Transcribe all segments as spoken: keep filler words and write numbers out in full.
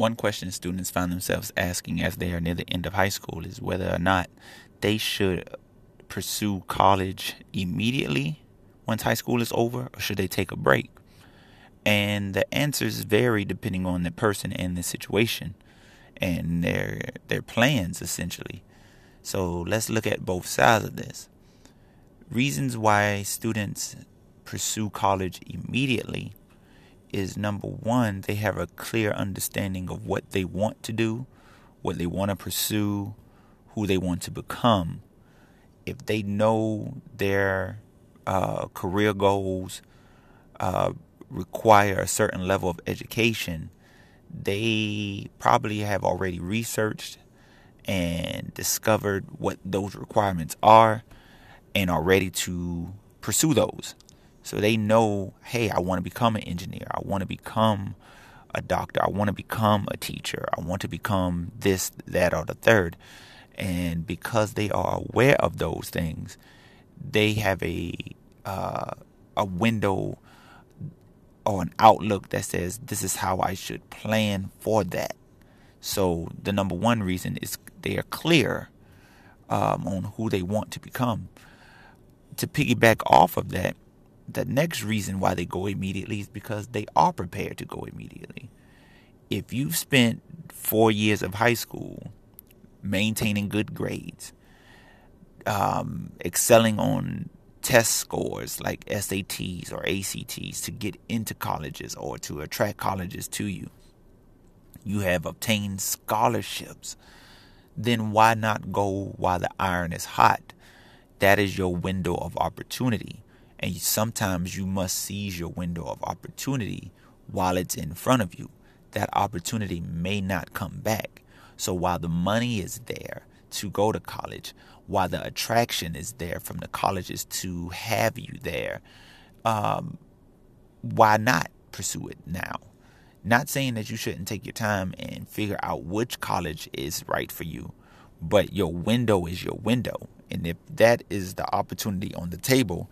One question students find themselves asking as they are near the end of high school is whether or not they should pursue college immediately once high school is over, or should they take a break? And the answers vary depending on the person and the situation and their their plans, essentially. So let's look at both sides of this. Reasons why students pursue college immediately is, number one, they have a clear understanding of what they want to do, what they want to pursue, who they want to become. If they know their uh, career goals uh, require a certain level of education, they probably have already researched and discovered what those requirements are and are ready to pursue those. So they know, hey, I want to become an engineer. I want to become a doctor. I want to become a teacher. I want to become this, that, or the third. And because they are aware of those things, they have a uh, a window or an outlook that says, this is how I should plan for that. So the number one reason is they are clear um, on who they want to become. To piggyback off of that, the next reason why they go immediately is because they are prepared to go immediately. If you've spent four years of high school maintaining good grades, um, excelling on test scores like S A Ts or A C Ts to get into colleges or to attract colleges to you, you have obtained scholarships, then why not go while the iron is hot? That is your window of opportunity. And sometimes you must seize your window of opportunity while it's in front of you. That opportunity may not come back. So while the money is there to go to college, while the attraction is there from the colleges to have you there, um, why not pursue it now? Not saying that you shouldn't take your time and figure out which college is right for you, but your window is your window. And if that is the opportunity on the table,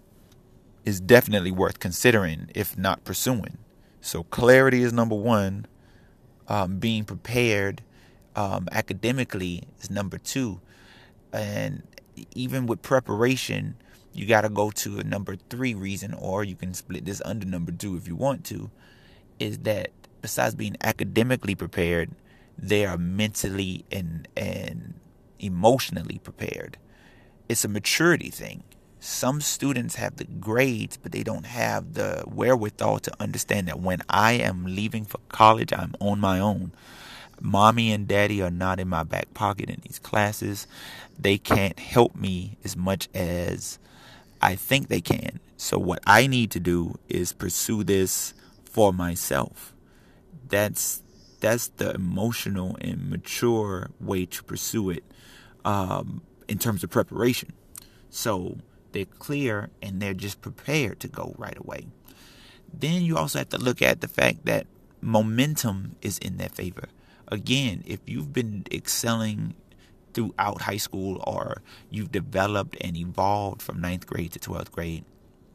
is definitely worth considering, if not pursuing. So clarity is number one. Um, being prepared um, academically is number two. And even with preparation, you got to go to a number three reason, or you can split this under number two if you want to, is that besides being academically prepared, they are mentally and, and emotionally prepared. It's a maturity thing. Some students have the grades, but they don't have the wherewithal to understand that when I am leaving for college, I'm on my own. Mommy and daddy are not in my back pocket in these classes. They can't help me as much as I think they can. So what I need to do is pursue this for myself. That's that's the emotional and mature way to pursue it um, in terms of preparation. So they're clear and they're just prepared to go right away. Then you also have to look at the fact that momentum is in their favor. Again, if you've been excelling throughout high school, or you've developed and evolved from ninth grade to twelfth grade,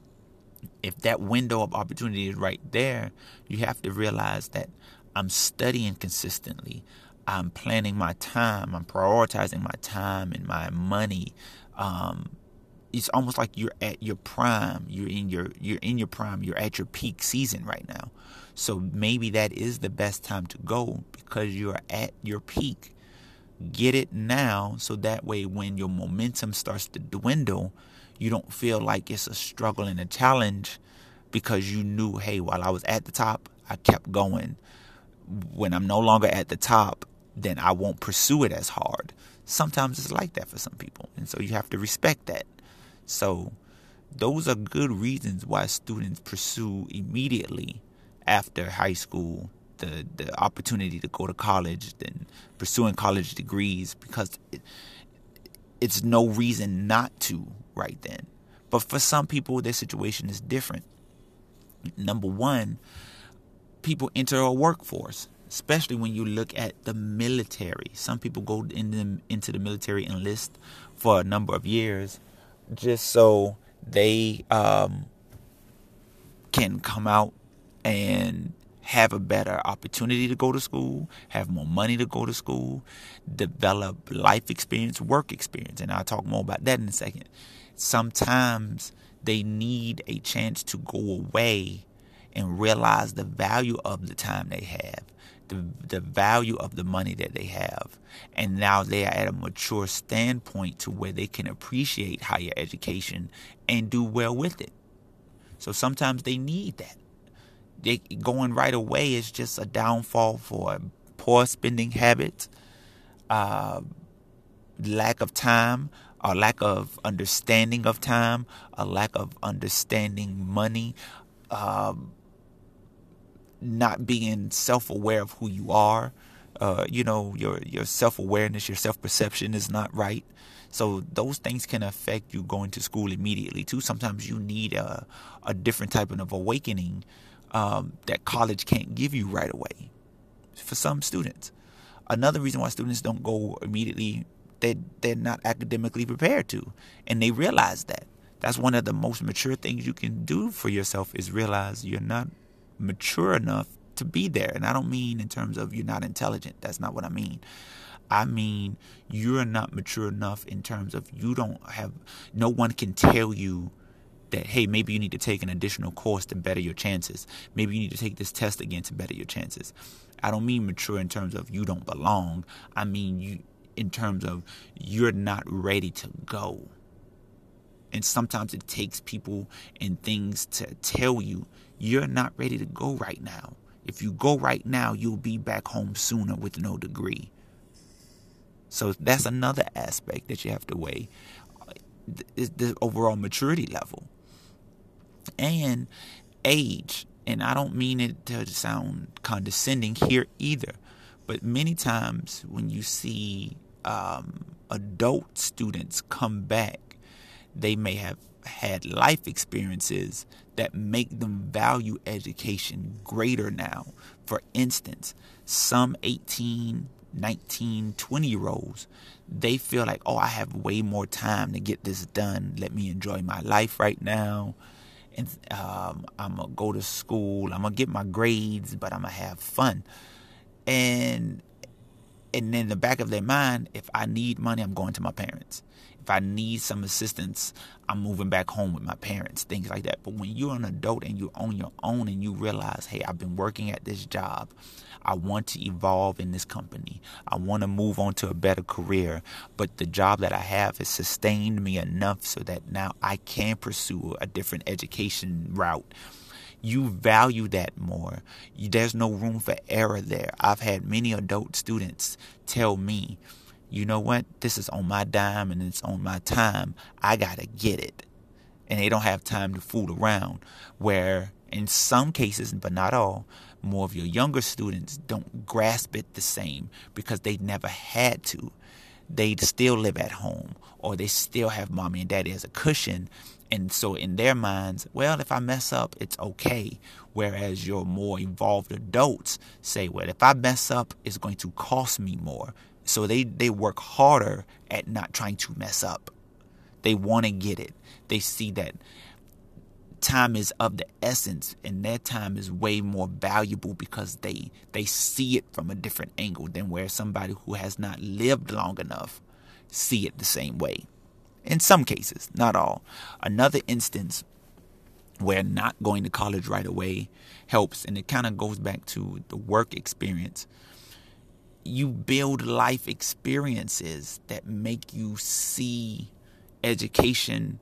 if that window of opportunity is right there, you have to realize that I'm studying consistently. I'm planning my time. I'm prioritizing my time and my money. Um, it's almost like you're at your prime. You're in your you're in your prime. You're at your peak season right now. So maybe that is the best time to go because you're at your peak. Get it now, so that way when your momentum starts to dwindle, you don't feel like it's a struggle and a challenge, because you knew, hey, while I was at the top, I kept going. When I'm no longer at the top, then I won't pursue it as hard. Sometimes it's like that for some people, and so you have to respect that. So those are good reasons why students pursue immediately after high school the, the opportunity to go to college, then pursuing college degrees, because it, it's no reason not to right then. But for some people, their situation is different. Number one, people enter a workforce, especially when you look at the military. Some people go in the, into the military, enlist for a number of years just so they um, can come out and have a better opportunity to go to school, have more money to go to school, develop life experience, work experience. And I'll talk more about that in a second. Sometimes they need a chance to go away and realize the value of the time they have, the the value of the money that they have. And now they are at a mature standpoint to where they can appreciate higher education and do well with it. So sometimes they need that. They, going right away is just a downfall for poor spending habits, uh, lack of time, a lack of understanding of time, a lack of understanding money, um, not being self-aware of who you are. Uh, you know, your your self-awareness, your self-perception is not right. So those things can affect you going to school immediately too. Sometimes you need a, a different type of awakening um, that college can't give you right away for some students. Another reason why students don't go immediately, they, they're not academically prepared to. And they realize that. That's one of the most mature things you can do for yourself, is realize you're not mature enough to be there. And I don't mean in terms of you're not intelligent. That's not what I mean. I mean, you're not mature enough in terms of you don't have, no one can tell you that, hey, maybe you need to take an additional course to better your chances. Maybe you need to take this test again to better your chances. I don't mean mature in terms of you don't belong. I mean you in terms of you're not ready to go. And sometimes it takes people and things to tell you you're not ready to go right now. If you go right now, you'll be back home sooner with no degree. So that's another aspect that you have to weigh, is the overall maturity level. And age. And I don't mean it to sound condescending here either. But many times when you see um, adult students come back, they may have had life experiences that make them value education greater now. For instance, some eighteen, nineteen, twenty year olds, they feel like, oh, I have way more time to get this done. Let me enjoy my life right now. And um, I'm going to go to school. I'm going to get my grades, but I'm going to have fun. And and in the back of their mind, if I need money, I'm going to my parents. If I need some assistance, I'm moving back home with my parents, things like that. But when you're an adult and you're on your own and you realize, hey, I've been working at this job. I want to evolve in this company. I want to move on to a better career. But the job that I have has sustained me enough so that now I can pursue a different education route. You value that more. There's no room for error there. I've had many adult students tell me, you know what, this is on my dime and it's on my time. I got to get it. And they don't have time to fool around. Where in some cases, but not all, more of your younger students don't grasp it the same because they never had to. They still live at home, or they still have mommy and daddy as a cushion. And so in their minds, well, if I mess up, it's okay. Whereas your more evolved adults say, well, if I mess up, it's going to cost me more. So they, they work harder at not trying to mess up. They want to get it. They see that time is of the essence, and their time is way more valuable because they they see it from a different angle than where somebody who has not lived long enough see it the same way. In some cases, not all. Another instance where not going to college right away helps, and it kind of goes back to the work experience. You build life experiences that make you see education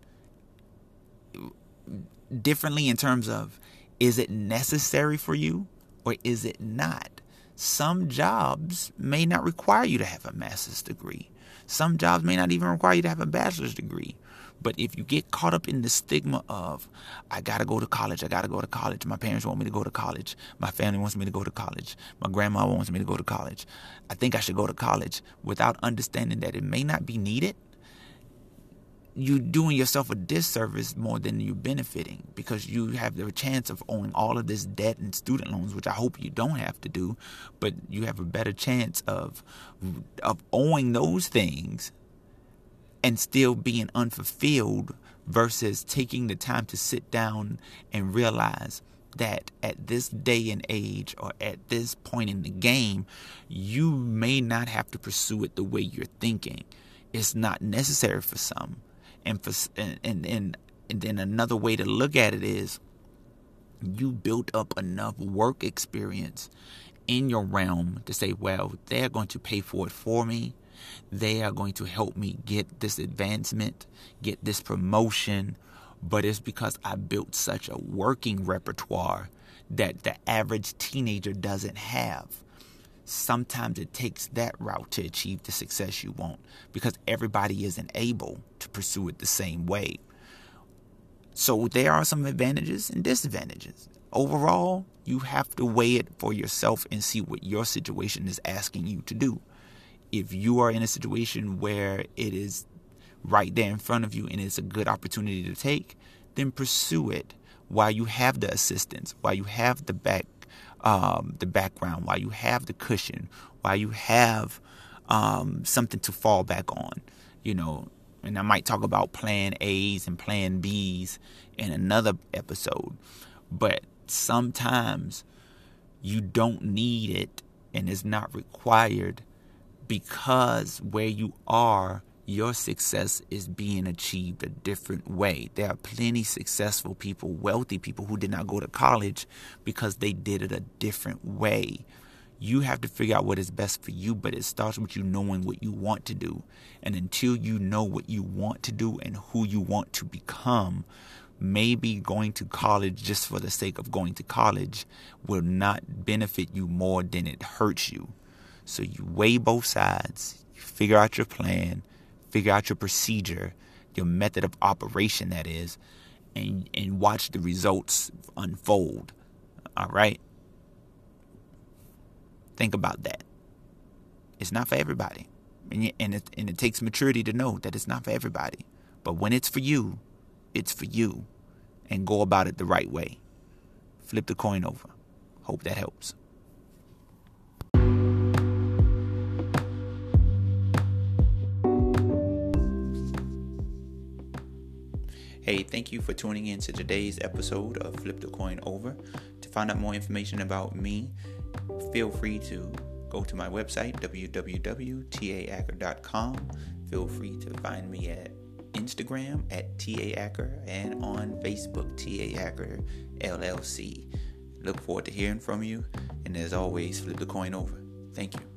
differently in terms of, is it necessary for you or is it not? Some jobs may not require you to have a master's degree. Some jobs may not even require you to have a bachelor's degree. But if you get caught up in the stigma of, I got to go to college, I got to go to college, my parents want me to go to college, my family wants me to go to college, my grandma wants me to go to college, I think I should go to college, without understanding that it may not be needed, you're doing yourself a disservice more than you're benefiting, because you have the chance of owing all of this debt and student loans, which I hope you don't have to do, but you have a better chance of of owing those things and still being unfulfilled versus taking the time to sit down and realize that at this day and age, or at this point in the game, you may not have to pursue it the way you're thinking. It's not necessary for some. And for and and, and, and then another way to look at it is, you built up enough work experience in your realm to say, well, they're going to pay for it for me. They are going to help me get this advancement, get this promotion. But it's because I built such a working repertoire that the average teenager doesn't have. Sometimes it takes that route to achieve the success you want, because everybody isn't able to pursue it the same way. So there are some advantages and disadvantages. Overall, you have to weigh it for yourself and see what your situation is asking you to do. If you are in a situation where it is right there in front of you and it's a good opportunity to take, then pursue it while you have the assistance, while you have the back, um, the background, while you have the cushion, while you have um, something to fall back on, you know. And I might talk about plan A's and plan B's in another episode, but sometimes you don't need it and it's not required, because where you are, your success is being achieved a different way. There are plenty successful people, wealthy people who did not go to college because they did it a different way. You have to figure out what is best for you, but it starts with you knowing what you want to do. And until you know what you want to do and who you want to become, maybe going to college just for the sake of going to college will not benefit you more than it hurts you. So you weigh both sides, you figure out your plan, figure out your procedure, your method of operation, that is, and, and watch the results unfold. All right? Think about that. It's not for everybody. And, you, and, it, and it takes maturity to know that it's not for everybody. But when it's for you, it's for you. And go about it the right way. Flip the coin over. Hope that helps. Hey, thank you for tuning in to today's episode of Flip the Coin Over. To find out more information about me, feel free to go to my website, w w w dot t a acker dot com. Feel free to find me at Instagram at T A Acker and on Facebook, T A Acker L L C. Look forward to hearing from you. And as always, flip the coin over. Thank you.